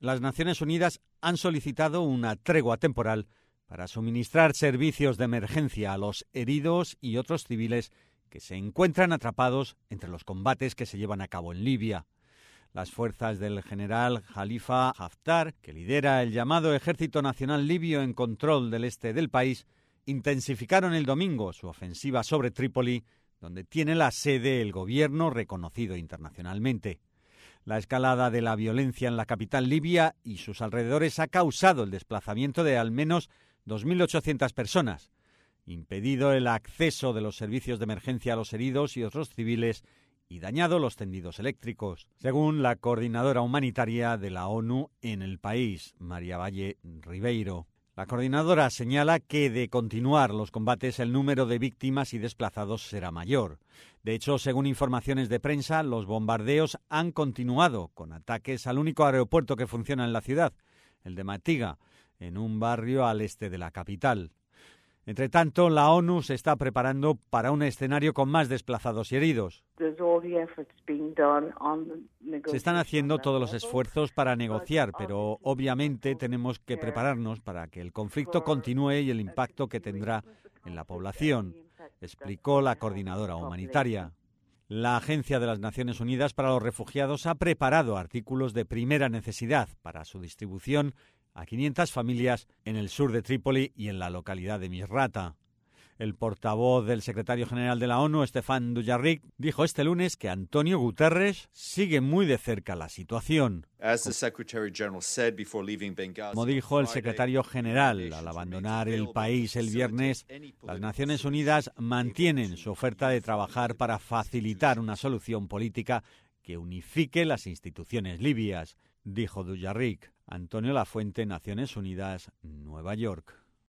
las Naciones Unidas han solicitado una tregua temporal para suministrar servicios de emergencia a los heridos y otros civiles que se encuentran atrapados entre los combates que se llevan a cabo en Libia. Las fuerzas del general Khalifa Haftar, que lidera el llamado Ejército Nacional Libio en control del este del país, intensificaron el domingo su ofensiva sobre Trípoli, donde tiene la sede el gobierno reconocido internacionalmente. La escalada de la violencia en la capital libia y sus alrededores ha causado el desplazamiento de al menos 2.800 personas, impedido el acceso de los servicios de emergencia a los heridos y otros civiles y dañado los tendidos eléctricos, según la coordinadora humanitaria de la ONU en el país, María Valle Ribeiro. La coordinadora señala que de continuar los combates el número de víctimas y desplazados será mayor. De hecho, según informaciones de prensa, los bombardeos han continuado con ataques al único aeropuerto que funciona en la ciudad, el de Matiga, en un barrio al este de la capital. Entre tanto, la ONU se está preparando para un escenario con más desplazados y heridos. Se están haciendo todos los esfuerzos para negociar, pero obviamente tenemos que prepararnos para que el conflicto continúe y el impacto que tendrá en la población, explicó la coordinadora humanitaria. La Agencia de las Naciones Unidas para los Refugiados ha preparado artículos de primera necesidad para su distribución a 500 familias en el sur de Trípoli y en la localidad de Misrata. El portavoz del secretario general de la ONU, Stefan Dujarric, dijo este lunes que Antonio Guterres sigue muy de cerca la situación. Como dijo el secretario general, al abandonar el país el viernes, las Naciones Unidas mantienen su oferta de trabajar para facilitar una solución política que unifique las instituciones libias, dijo Dujarric. Antonio Lafuente, Naciones Unidas, Nueva York.